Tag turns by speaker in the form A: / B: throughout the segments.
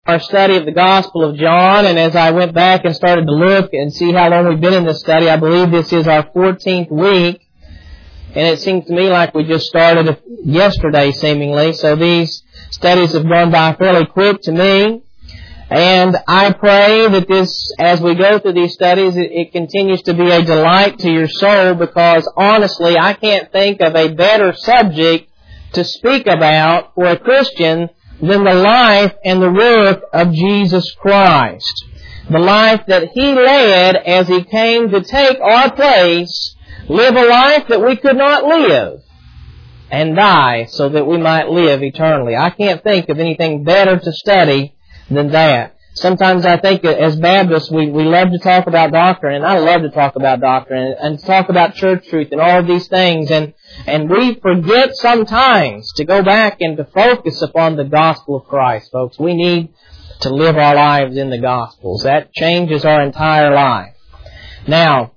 A: our study of the Gospel of John, and as I went back and started to look and see how long we've been in this study, I believe this is our 14th week, and it seems to me like we just started yesterday, seemingly, so these studies have gone by fairly quick to me, and I pray that this, as we go through these studies, it continues to be a delight to your soul, because honestly, I can't think of a better subject to speak about for a Christian than the life and the work of Jesus Christ. The life that He led as He came to take our place, live a life that we could not live, and die so that we might live eternally. I can't think of anything better to study than that. Sometimes I think as Baptists we love to talk about doctrine, and I love to talk about doctrine and talk about church truth and all of these things, and we forget sometimes to go back and to focus upon the gospel of Christ, folks. We need to live our lives in the Gospels. That changes our entire life. Now,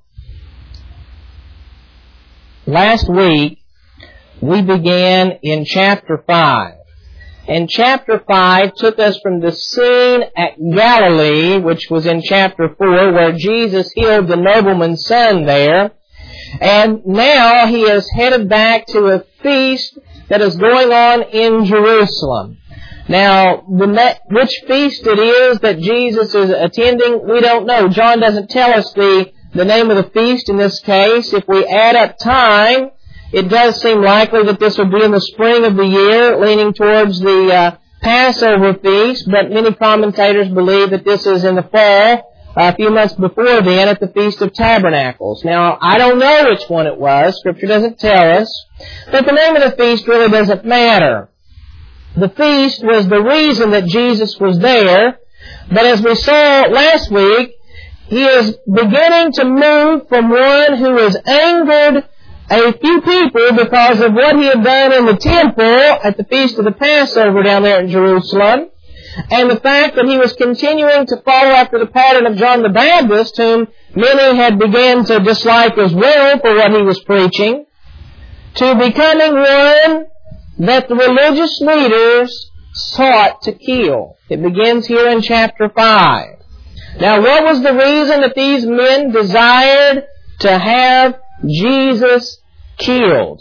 A: last week we began in chapter 5. And chapter 5 took us from the scene at Galilee, which was in chapter 4, where Jesus healed the nobleman's son there. And now He is headed back to a feast that is going on in Jerusalem. Now, which feast it is that Jesus is attending, we don't know. John doesn't tell us the name of the feast in this case. If we add up time, it does seem likely that this would be in the spring of the year, leaning towards the Passover feast, but many commentators believe that this is in the fall, a few months before then, at the Feast of Tabernacles. Now, I don't know which one it was. Scripture doesn't tell us. But the name of the feast really doesn't matter. The feast was the reason that Jesus was there. But as we saw last week, He is beginning to move from one who has angered a few people because of what He had done in the temple at the Feast of the Passover down there in Jerusalem, and the fact that He was continuing to follow after the pattern of John the Baptist, whom many had begun to dislike as well for what he was preaching, to becoming one that the religious leaders sought to kill. It begins here in chapter 5. Now, what was the reason that these men desired to have Jesus killed?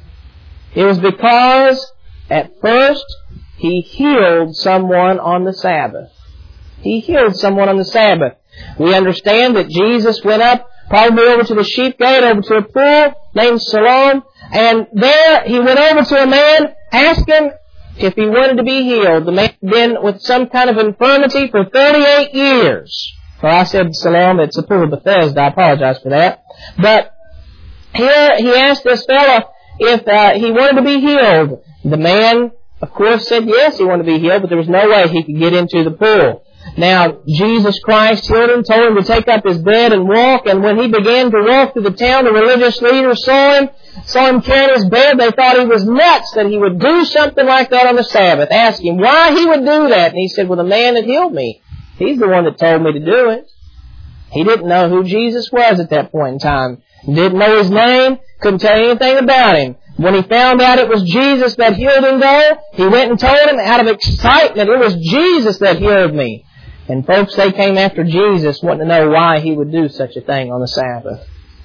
A: It was because at first He healed someone on the Sabbath. He healed someone on the Sabbath. We understand that Jesus went up, probably over to the sheep gate, over to a pool named Siloam, and there He went over to a man, asked him if he wanted to be healed. The man had been with some kind of infirmity for 38 years. Well, I said Siloam, it's the pool of Bethesda. I apologize for that. But here He asked this fellow if he wanted to be healed. The man, of course, said yes, he wanted to be healed, but there was no way he could get into the pool. Now, Jesus Christ healed him, told him to take up his bed and walk, and when he began to walk through the town, the religious leaders saw him carrying his bed. They thought he was nuts that he would do something like that on the Sabbath. Asked him why he would do that, and he said, well, the man that healed me, he's the one that told me to do it. He didn't know who Jesus was at that point in time. Didn't know His name, couldn't tell you anything about Him. When he found out it was Jesus that healed him though, he went and told him out of excitement, it was Jesus that healed me. And folks, they came after Jesus wanting to know why He would do such a thing on the Sabbath.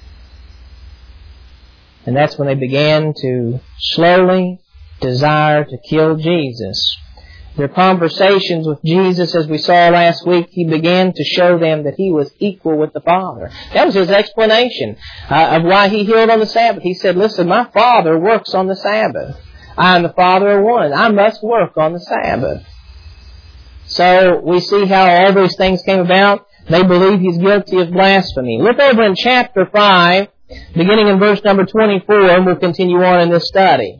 A: And that's when they began to slowly desire to kill Jesus. Their conversations with Jesus, as we saw last week, He began to show them that He was equal with the Father. That was His explanation of why He healed on the Sabbath. He said, listen, my Father works on the Sabbath. I and the Father are one. I must work on the Sabbath. So we see how all those things came about. They believe He's guilty of blasphemy. Look over in chapter 5, beginning in verse number 24, and we'll continue on in this study.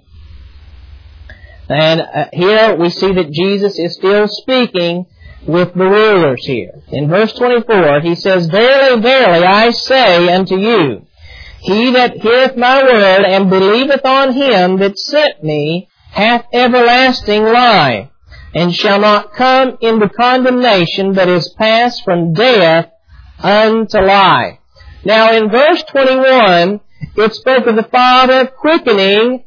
A: And here we see that Jesus is still speaking with the rulers here. In verse 24, He says, Verily, verily, I say unto you, he that heareth my word and believeth on Him that sent me hath everlasting life, and shall not come into condemnation, but is passed from death unto life. Now in verse 21, it spoke of the Father quickening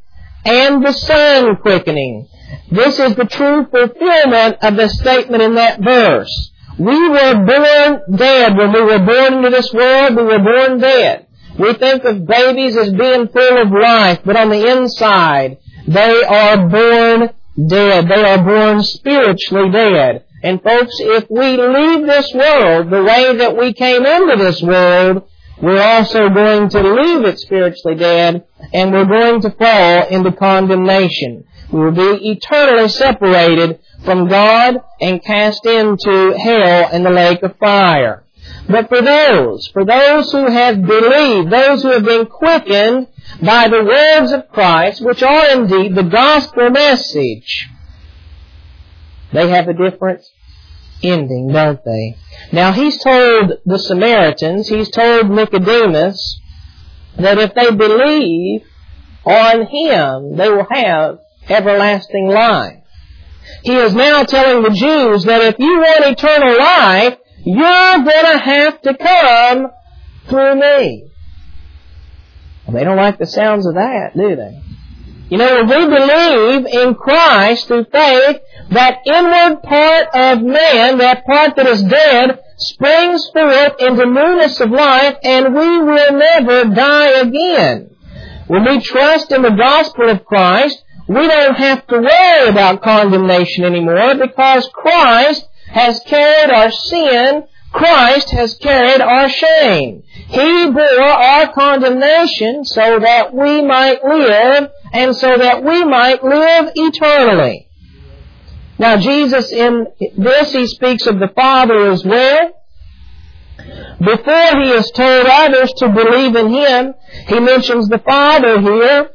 A: and the Son quickening. This is the true fulfillment of the statement in that verse. We were born dead. When we were born into this world, we were born dead. We think of babies as being full of life, but on the inside, they are born dead. They are born spiritually dead. And folks, if we leave this world the way that we came into this world, we're also going to leave it spiritually dead, and we're going to fall into condemnation. We will be eternally separated from God and cast into hell and the lake of fire. But for those who have believed, those who have been quickened by the words of Christ, which are indeed the gospel message, they have a different ending, don't they? Now, He's told the Samaritans, He's told Nicodemus, that if they believe on Him, they will have everlasting life. He is now telling the Jews that if you want eternal life, you're going to have to come through me. Well, they don't like the sounds of that, do they? You know, when we believe in Christ through faith, that inward part of man, that part that is dead, springs forth into newness of life, and we will never die again. When we trust in the gospel of Christ, we don't have to worry about condemnation anymore, because Christ has carried our sin. Christ has carried our shame. He bore our condemnation so that we might live, and so that we might live eternally. Now, Jesus, in this, He speaks of the Father as well. Before He has told others to believe in Him, He mentions the Father here.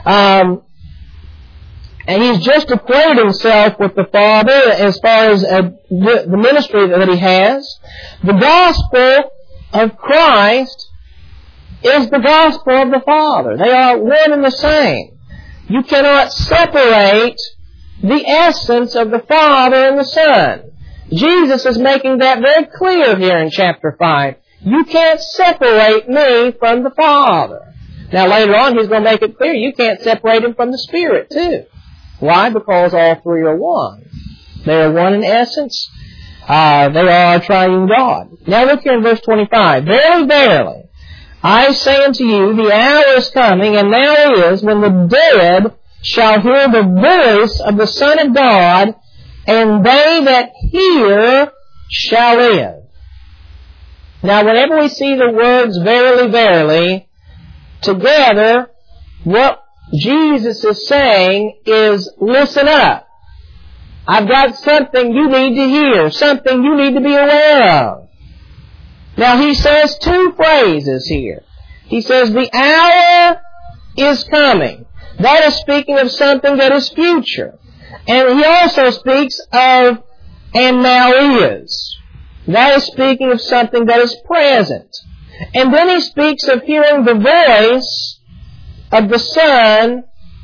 A: And He's just equated Himself with the Father as far as the ministry that He has. The gospel of Christ is the gospel of the Father. They are one and the same. You cannot separate the essence of the Father and the Son. Jesus is making that very clear here in chapter 5. You can't separate me from the Father. Now later on He's going to make it clear you can't separate Him from the Spirit too. Why? Because all three are one. They are one in essence. They are a triune God. Now look here in verse 25. Verily, verily, I say unto you, the hour is coming, and now is, when the dead shall hear the voice of the Son of God, and they that hear shall live. Now, whenever we see the words verily, verily, together, what Jesus is saying is, listen up. I've got something you need to hear, something you need to be aware of. Now, He says two phrases here. He says, the hour is coming. That is speaking of something that is future. And He also speaks of, and now is. That is speaking of something that is present. And then He speaks of hearing the voice of the Son,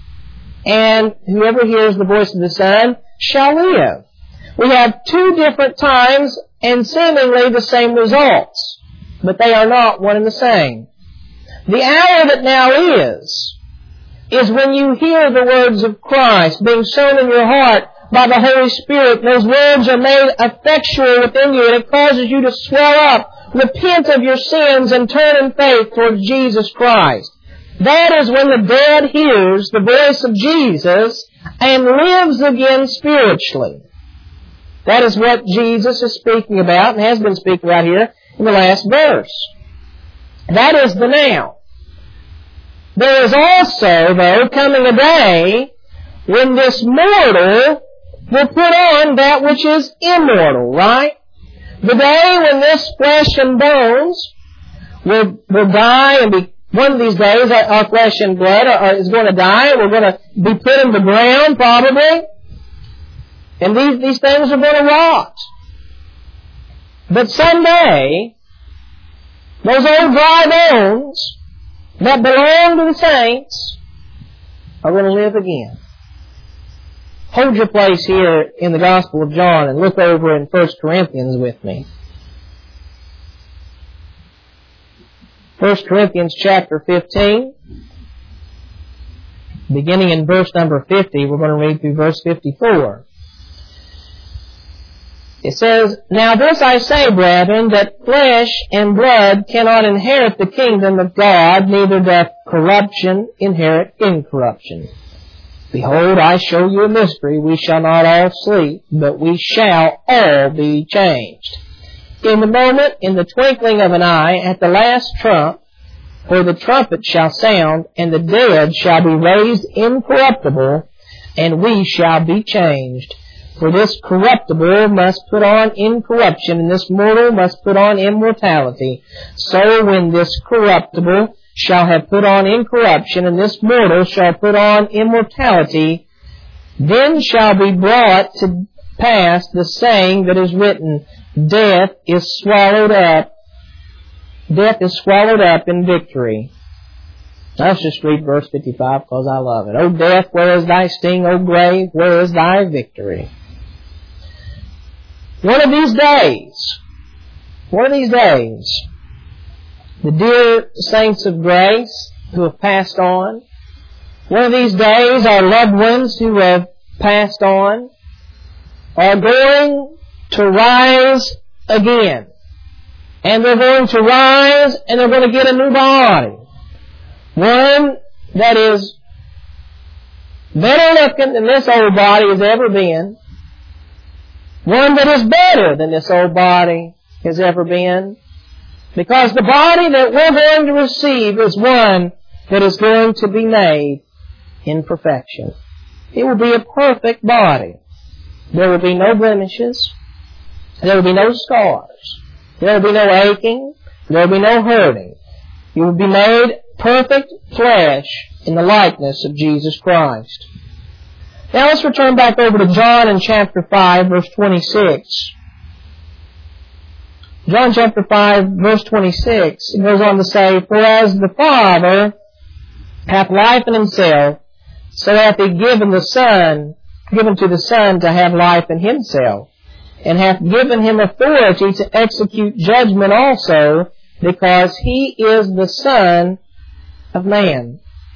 A: and whoever hears the voice of the Son shall live. We have two different times and seemingly the same results, but they are not one and the same. The hour that now is when you hear the words of Christ being sown in your heart by the Holy Spirit. Those words are made effectual within you, and it causes you to swell up, repent of your sins, and turn in faith towards Jesus Christ. That is when the dead hears the voice of Jesus and lives again spiritually. That is what Jesus is speaking about and has been speaking about here in the last verse. That is the now. There is also, though, coming a day when this mortal will put on that which is immortal, right? The day when this flesh and bones will die and be, one of these days, our flesh and blood is going to die. We're going to be put in the ground, probably. And these things are going to rot. But someday, those old dry bones that belong to the saints are going to live again. Hold your place here in the Gospel of John and look over in 1 Corinthians with me. 1 Corinthians chapter 15. beginning in verse number 50. We're going to read through verse 54. It says, "Now this I say, brethren, that flesh and blood cannot inherit the kingdom of God, neither doth corruption inherit incorruption. Behold, I show you a mystery. We shall not all sleep, but we shall all be changed. In the moment, in the twinkling of an eye, at the last trump, for the trumpet shall sound, and the dead shall be raised incorruptible, and we shall be changed. For this corruptible must put on incorruption, and this mortal must put on immortality. So when this corruptible shall have put on incorruption, and this mortal shall put on immortality, then shall be brought to pass the saying that is written, Death is swallowed up in victory." Let's just read verse 55 because I love it. "O death, where is thy sting? O grave, where is thy victory?" One of these days, the dear saints of grace who have passed on, one of these days our loved ones who have passed on are going to rise again. And they're going to rise and they're going to get a new body. One that is better looking than this old body has ever been. One that is better than this old body has ever been. Because the body that we're going to receive is one that is going to be made in perfection. It will be a perfect body. There will be no blemishes. There will be no scars. There will be no aching. There will be no hurting. You will be made perfect flesh in the likeness of Jesus Christ. Now let's return back over to John in chapter 5, verse 26. John chapter 5, verse 26, it goes on to say, "For as the Father hath life in himself, so hath he given to the Son to have life in himself, and hath given him authority to execute judgment also, because he is the Son of Man."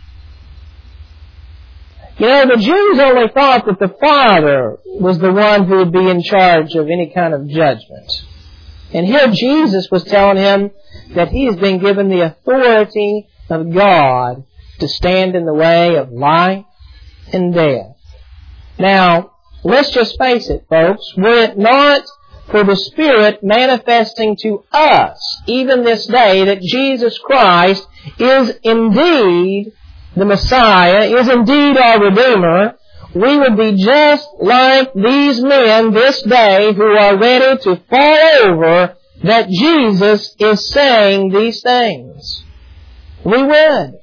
A: You know, the Jews only thought that the Father was the one who would be in charge of any kind of judgment. And here Jesus was telling him that he has been given the authority of God to stand in the way of life and death. Now, let's just face it, folks. Were it not for the Spirit manifesting to us, even this day, that Jesus Christ is indeed the Messiah, is indeed our Redeemer, we would be just like these men this day who are ready to fall over that Jesus is saying these things. We would.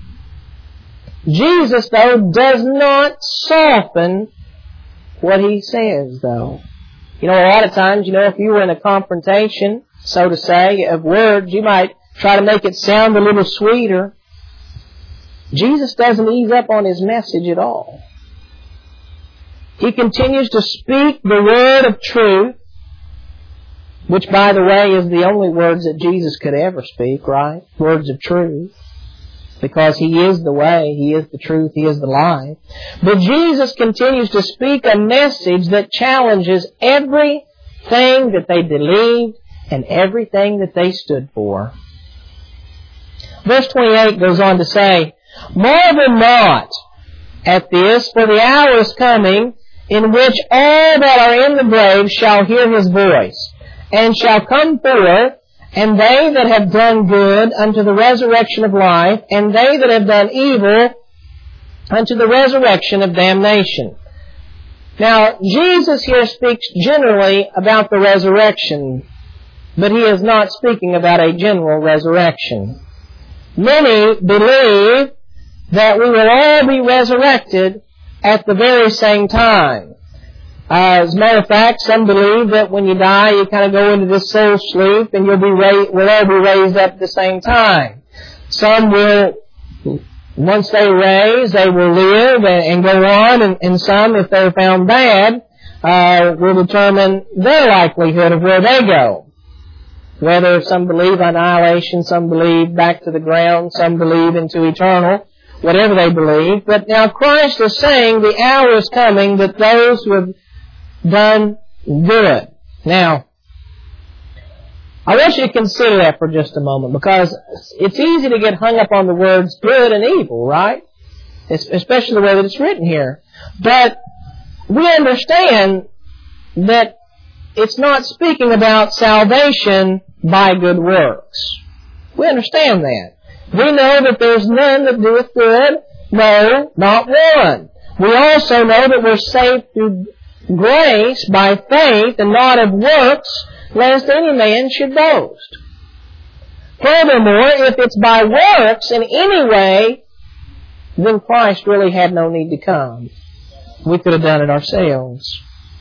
A: Jesus, though, does not soften what he says, though. You know, a lot of times, if you were in a confrontation, so to say, of words, you might try to make it sound a little sweeter. Jesus doesn't ease up on his message at all. He continues to speak the word of truth, which, by the way, is the only words that Jesus could ever speak, right? Words of truth. Because He is the way, He is the truth, He is the life. But Jesus continues to speak a message that challenges everything that they believed and everything that they stood for. Verse 28 goes on to say, "Marvel not at this, for the hour is coming in which all that are in the grave shall hear His voice, and shall come forth, and they that have done good unto the resurrection of life, and they that have done evil unto the resurrection of damnation." Now, Jesus here speaks generally about the resurrection, but He is not speaking about a general resurrection. Many believe that we will all be resurrected at the very same time. As a matter of fact, some believe that when you die, you kind of go into this soul sleep and we'll all be raised up at the same time. Some will, once they raise, they will live and go on, and some, if they're found bad, will determine their likelihood of where they go. Whether some believe annihilation, some believe back to the ground, some believe into eternal. whatever they believe. But now Christ is saying the hour is coming that those who have done good. Now, I want you to consider that for just a moment, because it's easy to get hung up on the words good and evil, right? Especially the way that it's written here. But we understand that it's not speaking about salvation by good works. We understand that. We know that there's none that doeth good, no, not one. We also know that we're saved through grace by faith and not of works, lest any man should boast. Furthermore, if it's by works in any way, then Christ really had no need to come. We could have done it ourselves.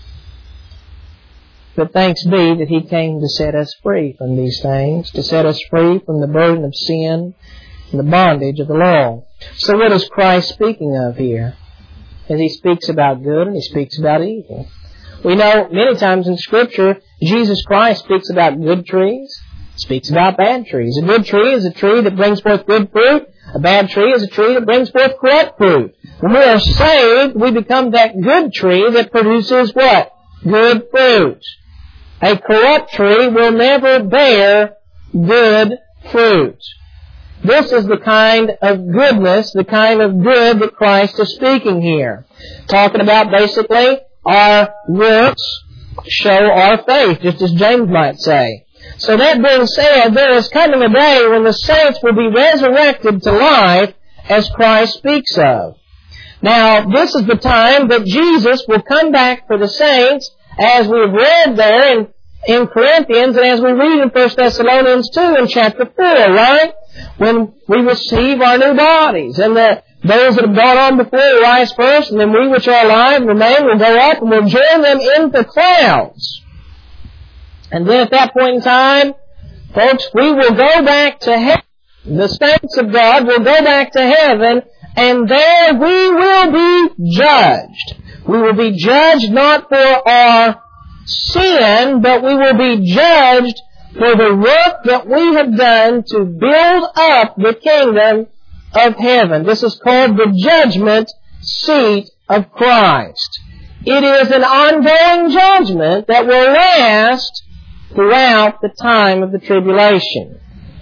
A: But thanks be that He came to set us free from these things, to set us free from the burden of sin and the bondage of the law. So what is Christ speaking of here? As He speaks about good and He speaks about evil. We know many times in Scripture, Jesus Christ speaks about good trees, speaks about bad trees. A good tree is a tree that brings forth good fruit. A bad tree is a tree that brings forth corrupt fruit. When we are saved, we become that good tree that produces what? Good fruit. A corrupt tree will never bear good fruit. This is the kind of goodness, the kind of good that Christ is speaking here. Talking about basically our works show our faith, just as James might say. So that being said, there is coming a day when the saints will be resurrected to life as Christ speaks of. Now, this is the time that Jesus will come back for the saints, as we've read there in Corinthians, and as we read in 1 Thessalonians 2 in chapter 4, right? When we receive our new bodies, and those that have gone on before will rise first, and then we which are alive and remain will go up and will join them in the clouds. And then at that point in time, folks, we will go back to heaven. The saints of God will go back to heaven, and there we will be judged. We will be judged not for our sin, but we will be judged for the work that we have done to build up the kingdom of heaven. This is called the judgment seat of Christ. It is an ongoing judgment that will last throughout the time of the tribulation.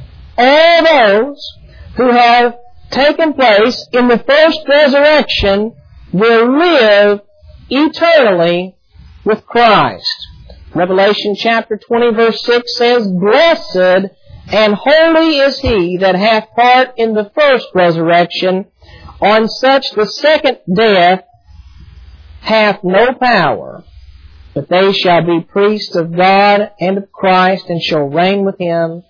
A: All those who have taken place in the first resurrection will live eternally with Christ. Revelation chapter 20 verse 6 says, "Blessed and holy is he that hath part in the first resurrection. On such the second death hath no power, but they shall be priests of God and of Christ, and shall reign with Him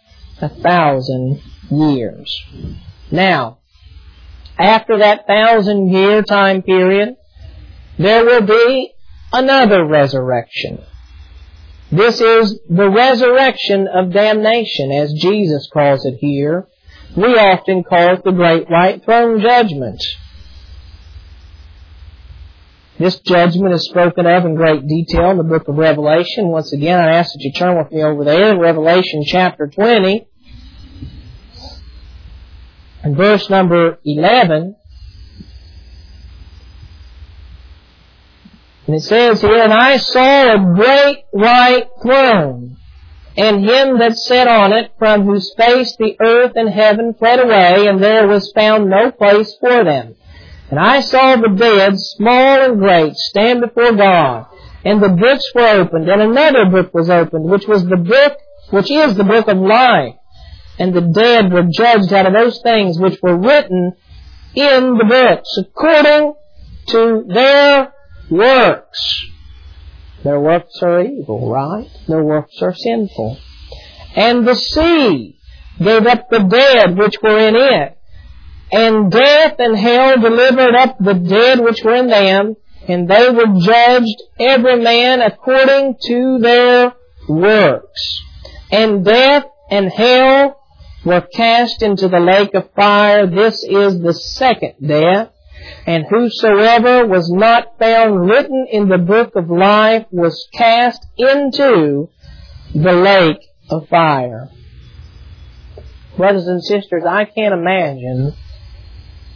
A: 1,000 years." Now, after that 1,000-year time period, there will be another resurrection. This is the resurrection of damnation, as Jesus calls it here. We often call it the Great White Throne Judgment. This judgment is spoken of in great detail in the book of Revelation. Once again, I ask that you turn with me over there in Revelation chapter 20. And verse number 11. And it says here, "And I saw a great white throne, and Him that sat on it, from whose face the earth and heaven fled away, and there was found no place for them. And I saw the dead, small and great, stand before God, and the books were opened, and another book was opened, which is the book of life. And the dead were judged out of those things which were written in the books, according to their works." Their works are evil, right? Their works are sinful. "And the sea gave up the dead which were in it, and death and hell delivered up the dead which were in them, and they were judged every man according to their works. And death and hell were cast into the lake of fire. This is the second death. And whosoever was not found written in the book of life was cast into the lake of fire." Brothers and sisters, I can't imagine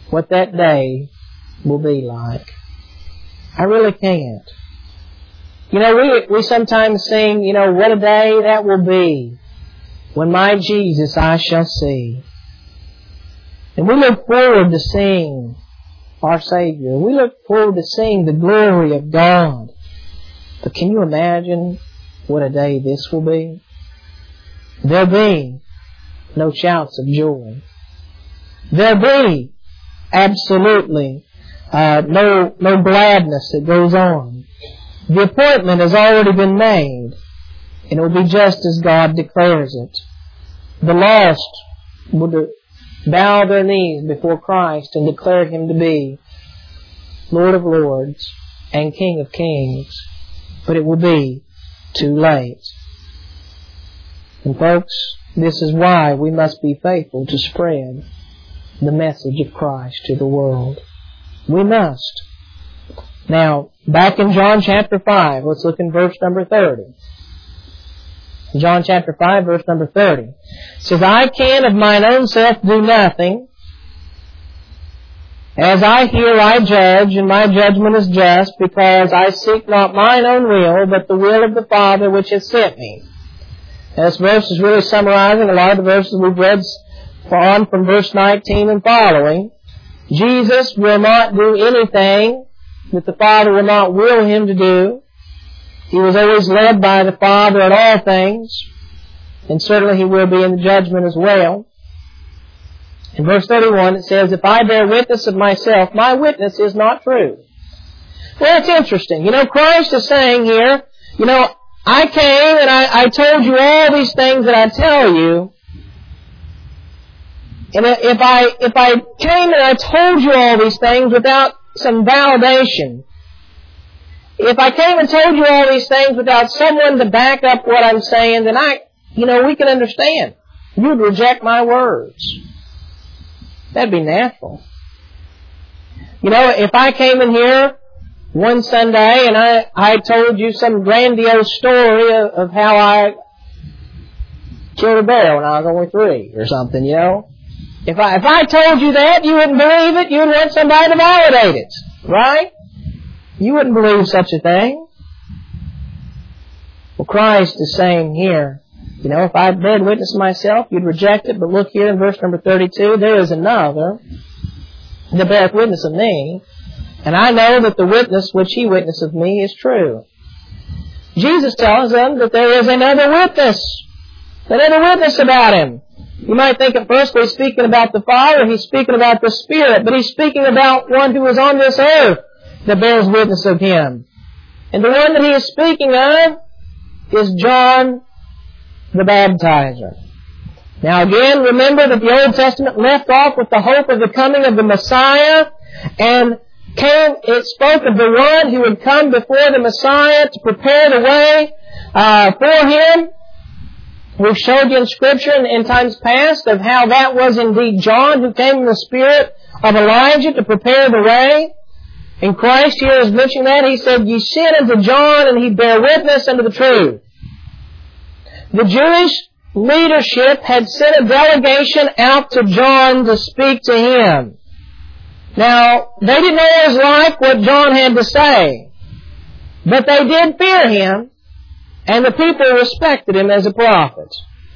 A: what that day will be like. I really can't. You know, we sometimes sing, you know, what a day that will be when my Jesus I shall see. And we look forward to seeing our Savior. We look forward to seeing the glory of God. But can you imagine what a day this will be? There'll be no shouts of joy. There'll be absolutely no gladness that goes on. The appointment has already been made, and it will be just as God declares it. The lost will bow their knees before Christ and declare Him to be Lord of Lords and King of Kings. But it will be too late. And folks, this is why we must be faithful to spread the message of Christ to the world. We must. Now, back in John chapter 5, let's look in verse number 30. John chapter 5, verse number 30. It says, I can of mine own self do nothing. As I hear, I judge, and my judgment is just, because I seek not mine own will, but the will of the Father which has sent me. Now, this verse is really summarizing a lot of the verses we've read on from verse 19 and following. Jesus will not do anything that the Father will not will Him to do. He was always led by the Father in all things, and certainly He will be in the judgment as well. In verse 31 it says, if I bear witness of myself, my witness is not true. Well, it's interesting. You know, Christ is saying here, you know, I came and I told you all these things that I tell you. And if I came and I told you all these things without some validation, if I came and told you all these things without someone to back up what I'm saying, then we can understand. You'd reject my words. That'd be natural. You know, if I came in here one Sunday and I told you some grandiose story of how I killed a bear when I was only 3 or something, you know. If I told you that, you wouldn't believe it. You would want somebody to validate it. Right? You wouldn't believe such a thing. Well, Christ is saying here, you know, if I bear witness myself, you'd reject it. But look here in verse number 32, there is another that beareth witness of me, and I know that the witness which he witnesseth of me is true. Jesus tells them that there is another witness about Him. You might think at first he's speaking about the Father, he's speaking about the Spirit, but he's speaking about one who is on this earth that bears witness of Him. And the one that he is speaking of is John the Baptizer. Now again, remember that the Old Testament left off with the hope of the coming of the Messiah, and it spoke of the one who would come before the Messiah to prepare the way for Him. We've showed you in Scripture in times past of how that was indeed John who came in the spirit of Elijah to prepare the way. And Christ here is mentioning that. He said, Ye sent unto John, and he bare witness unto the truth. The Jewish leadership had sent a delegation out to John to speak to him. Now, they didn't always like what John had to say, but they did fear him, and the people respected him as a prophet.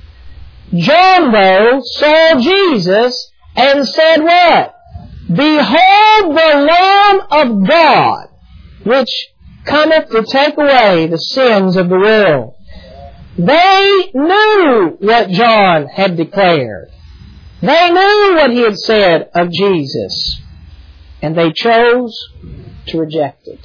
A: John, though, saw Jesus and said what? Behold the Lamb of God, which cometh to take away the sins of the world. They knew what John had declared. They knew what he had said of Jesus. And they chose to reject it.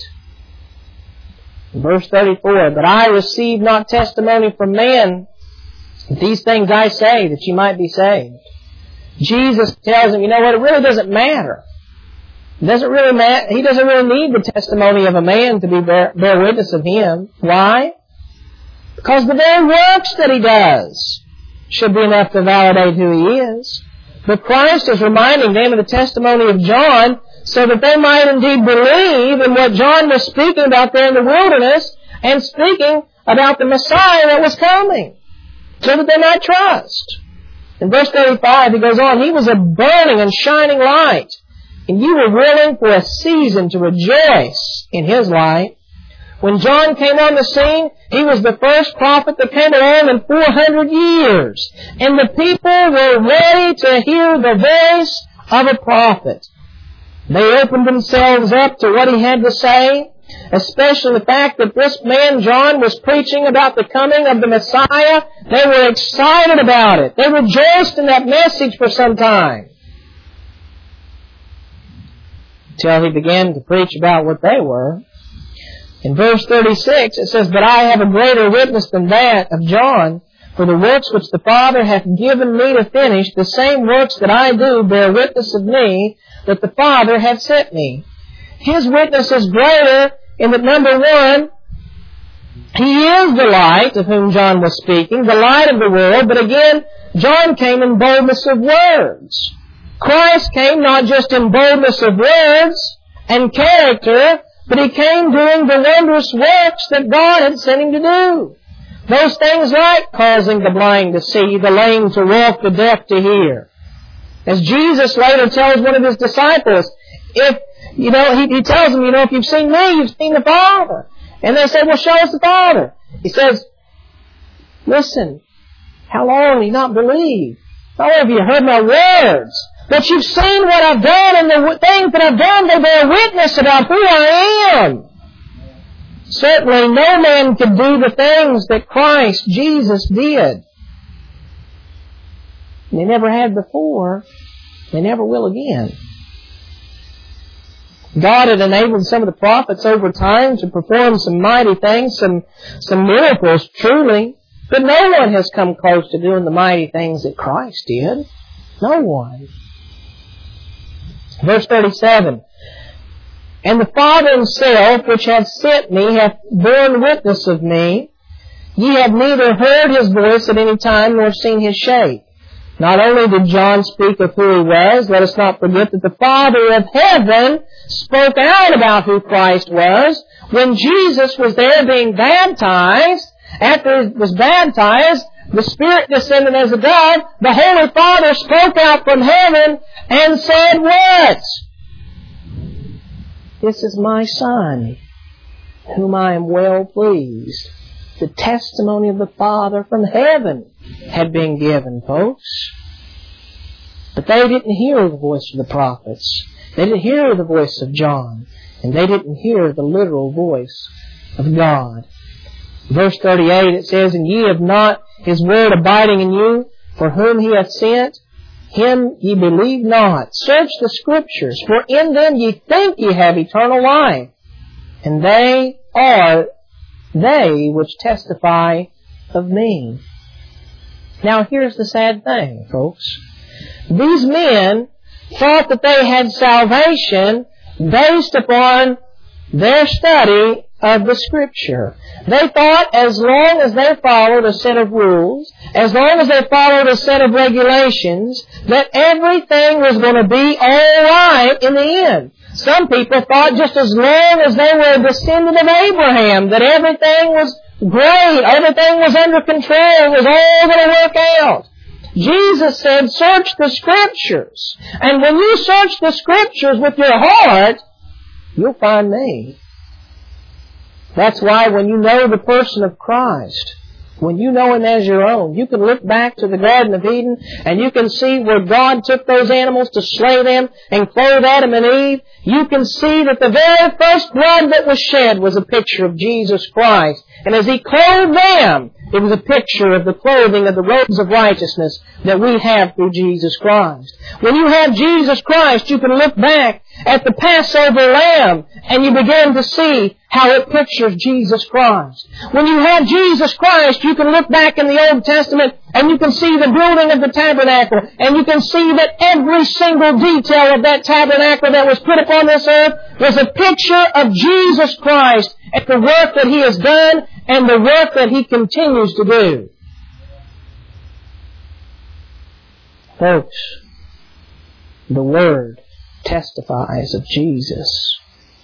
A: Verse 34, But I receive not testimony from men. These things I say, that ye might be saved. Jesus tells them, you know what, it really doesn't matter. It doesn't really matter. He doesn't really need the testimony of a man to bear witness of Him. Why? Because the very works that He does should be enough to validate who He is. But Christ is reminding them of the testimony of John so that they might indeed believe in what John was speaking about there in the wilderness and speaking about the Messiah that was coming, so that they might trust. In verse 35 he goes on, He was a burning and shining light, And you were willing for a season to rejoice in His light. When John came on the scene, he was the first prophet that came along in 400 years. And the people were ready to hear the voice of a prophet. They opened themselves up to what he had to say, especially the fact that this man, John, was preaching about the coming of the Messiah. They were excited about it. They rejoiced in that message for some time, till he began to preach about what they were. In verse 36, it says, "But I have a greater witness than that of John, for the works which the Father hath given me to finish, the same works that I do bear witness of me, that the Father hath sent me." His witness is greater in that, number one, He is the light of whom John was speaking, the light of the world. But again, John came in boldness of words. Christ came not just in boldness of words and character, but He came doing the wondrous works that God had sent Him to do. Those things like causing the blind to see, the lame to walk, the deaf to hear. As Jesus later tells one of His disciples, He tells them, if you've seen me, you've seen the Father. And they say, well, show us the Father. He says, listen, how long have you not believed? How long have you heard my words? But you've seen what I've done, and the things that I've done, they bear witness about who I am. Certainly no man could do the things that Christ Jesus did. They never had before. They never will again. God had enabled some of the prophets over time to perform some mighty things, some miracles, truly. But no one has come close to doing the mighty things that Christ did. No one. Verse 37, "And the Father Himself, which hath sent me, hath borne witness of me. Ye have neither heard His voice at any time, nor seen His shape." Not only did John speak of who He was, let us not forget that the Father of heaven spoke out about who Christ was. When Jesus was there being baptized, after He was baptized, the Spirit descended as a dove. The Holy Father spoke out from heaven and said what? "This is my Son, whom I am well pleased." The testimony of the Father from heaven had been given, folks. But they didn't hear the voice of the prophets. They didn't hear the voice of John. And they didn't hear the literal voice of God. Verse 38, it says, "And ye have not His word abiding in you, for whom He hath sent, Him ye believe not. Search the Scriptures, for in them ye think ye have eternal life. And they are they which testify of me." Now here's the sad thing, folks. These men thought that they had salvation based upon their study of the Scripture. They thought as long as they followed a set of rules, as long as they followed a set of regulations, that everything was going to be all right in the end. Some people thought just as long as they were a descendant of Abraham, that everything was great, everything was under control, it was all going to work out. Jesus said, search the Scriptures. And when you search the Scriptures with your heart, you'll find me. That's why when you know the person of Christ, when you know Him as your own, you can look back to the Garden of Eden and you can see where God took those animals to slay them and clothe Adam and Eve. You can see that the very first blood that was shed was a picture of Jesus Christ. And as He clothed them, it was a picture of the clothing of the robes of righteousness that we have through Jesus Christ. When you have Jesus Christ, you can look back at the Passover lamb and you begin to see how it pictures Jesus Christ. When you have Jesus Christ, you can look back in the Old Testament and you can see the building of the tabernacle, and you can see that every single detail of that tabernacle that was put upon this earth was a picture of Jesus Christ and the work that He has done and the work that He continues to do. Folks, the Word testifies of Jesus.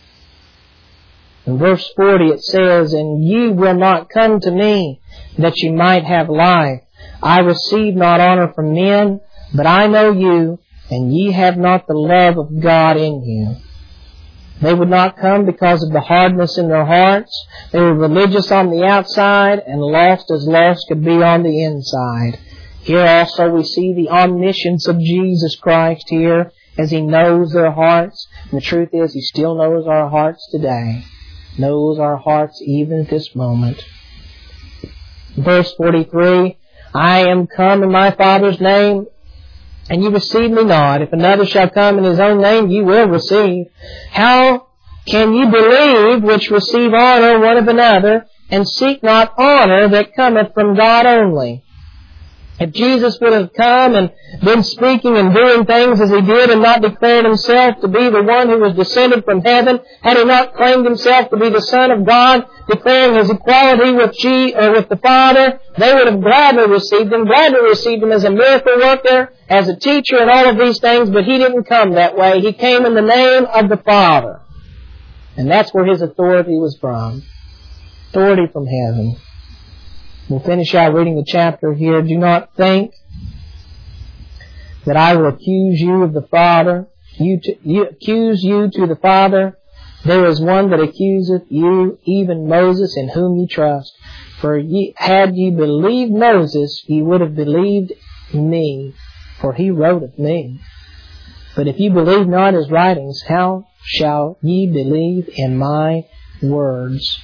A: In verse 40 it says, "And ye will not come to me, that ye might have life. I receive not honor from men, but I know you, and ye have not the love of God in you. They would not come because of the hardness in their hearts. They were religious on the outside and lost as lost could be on the inside. Here also we see the omniscience of Jesus Christ here as He knows their hearts. And the truth is, He still knows our hearts today. Knows our hearts even at this moment. Verse 43, I am come in my Father's name, and ye receive me not. If another shall come in his own name, ye will receive. How can ye believe which receive honor one of another, and seek not honor that cometh from God only? If Jesus would have come and been speaking and doing things as He did and not declared Himself to be the one who was descended from heaven, had He not claimed Himself to be the Son of God, declaring His equality with the Father, they would have gladly received Him as a miracle worker, as a teacher, and all of these things, but He didn't come that way. He came in the name of the Father. And that's where His authority was from. Authority from heaven. We'll finish out reading the chapter here. Do not think that I will accuse you of the Father. Accuse you to the Father. There is one that accuseth you, even Moses, in whom ye trust. For had ye believed Moses, ye would have believed me, for he wrote of me. But if ye believe not his writings, how shall ye believe in my words?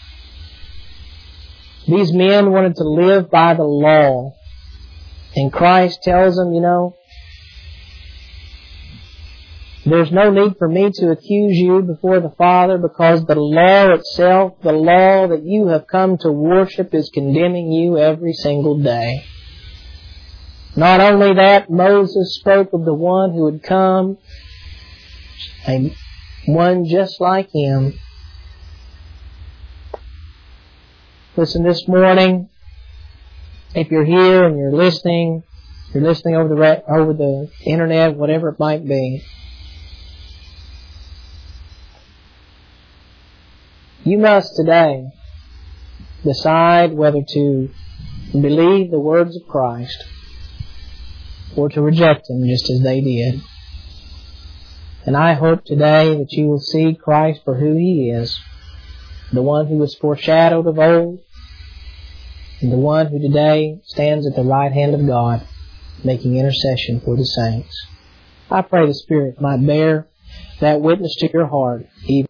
A: These men wanted to live by the law. And Christ tells them, there's no need for me to accuse you before the Father, because the law itself, the law that you have come to worship, is condemning you every single day. Not only that, Moses spoke of the one who would come, one just like him. Listen, this morning, if you're here and you're listening over the internet, whatever it might be, you must today decide whether to believe the words of Christ or to reject Him just as they did. And I hope today that you will see Christ for who He is, the one who was foreshadowed of old, and the one who today stands at the right hand of God, making intercession for the saints. I pray the Spirit might bear that witness to your heart, even